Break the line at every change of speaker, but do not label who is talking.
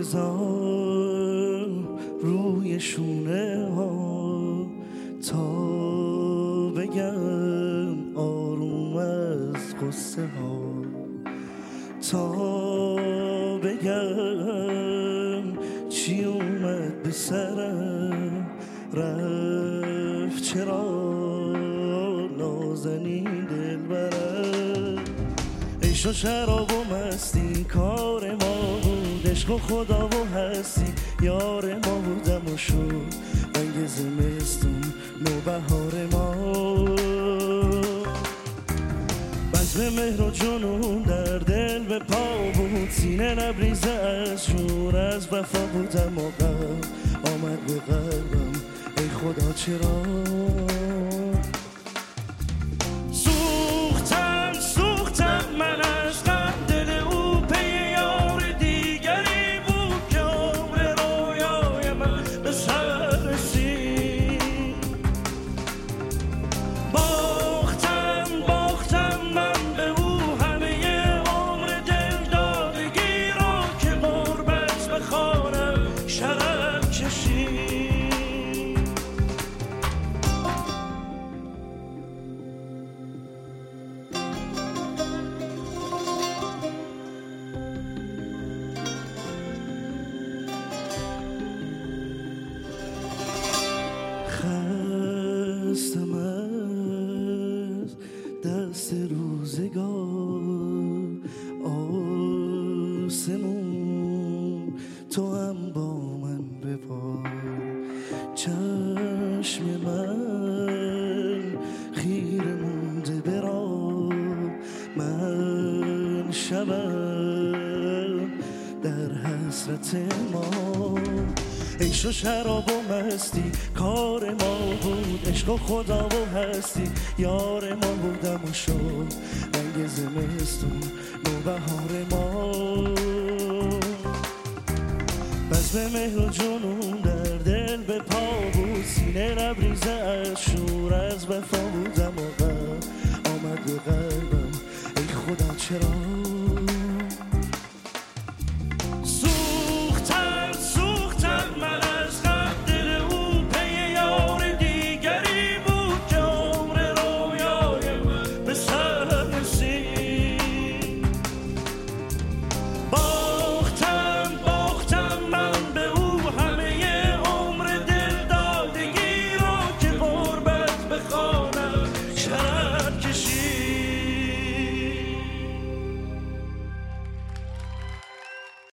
بذار روی شونه ها تا بگم آروم از قصه ها، تا بگم چی اومد به سرم رفت چرا نازنین دلبرم. عشق و شراب و مستی کار ما بود، عشق و خدا و هستی یار ما بودم و شد رنگ زمستون نوبهار ما. بزم مهر و جنون در دل به پا بود، سینه لبریزه از شور از وفا بودم و غم آمد به قلبم ای خدا چرا. سوختم من از غم، دل او پی یار دیگری بود که عمر رویای من به سر رسید. باختم من به او همه عمر دل دادگی را که غربت به خانم شرم کشید. خستم از دست روزگار، آسمون تو هم با من ببار. چشم من خیره مونده به راه، من شبم در حسرت ما. عشق و شراب و مستی کار ما بود، عشق و خدا و هستی یار ما بودم و شد رنگ زمستون نوبهار ما. بزم مهر و جنون در دل به پا بود، سینه لبریزه از شور از وفا بودم و غم آمد به قلبم ای خدا چرا.